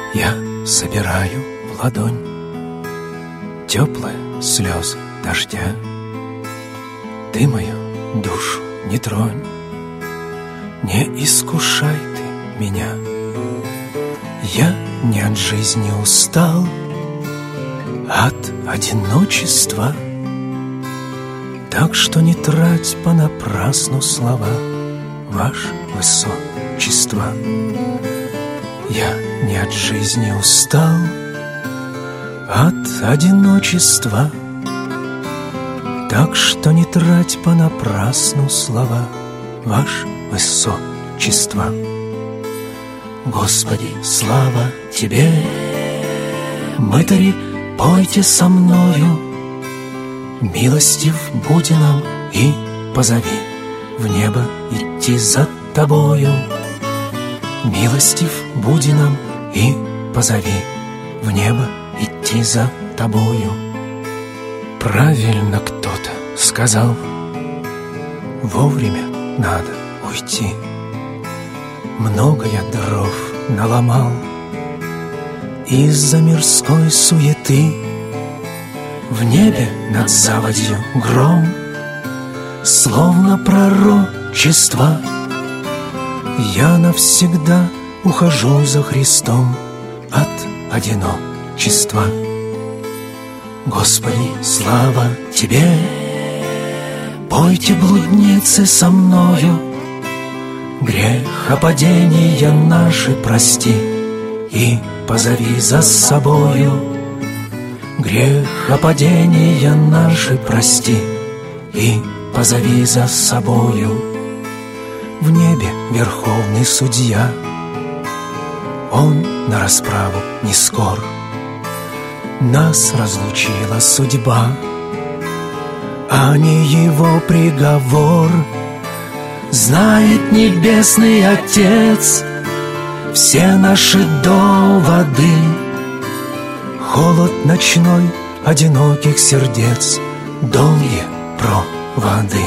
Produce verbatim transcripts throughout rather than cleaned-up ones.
Я собираю в ладонь теплые слезы дождя. Ты мою душу не тронь, не искушай ты меня. Я не от жизни устал, от одиночества. Так что не трать понапрасну слова, ваше высочество. Я не от жизни устал, от одиночества. Так что не трать понапрасну слова, ваше высочество. Господи, слава Тебе! Мытари, пойте со мною, милостив буди нам и позови в небо идти за Тобою. Милостив буди нам и позови в небо идти за Тобою. Правильно кто-то сказал, вовремя надо уйти. Много я дров наломал из-за мирской суеты. В небе над заводью гром, словно пророчество. Я навсегда ухожу за Христом от одиночества. Господи, слава Тебе! Пойте, блудницы, со мною, грехопадения наши прости и позови за собою. Грехопадения наши прости и позови за собою. В небе верховный судья, он на расправу не скор. Нас разлучила судьба, а не его приговор. Знает небесный Отец все наши доводы. Холод ночной одиноких сердец, долгие проводы.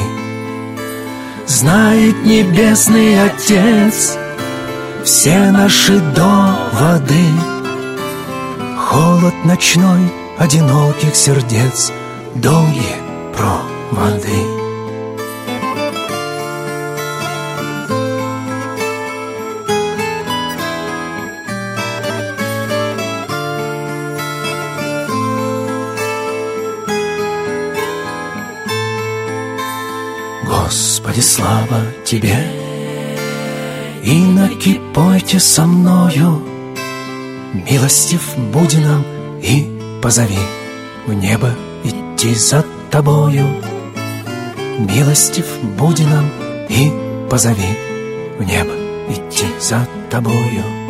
Знает небесный Отец все наши доводы. Холод ночной одиноких сердец, долгие проводы. Господи, слава Тебе! Иноки, пойте со мною, милостив буди нам и позови в небо идти за Тобою. Милостив буди нам и позови в небо идти за Тобою.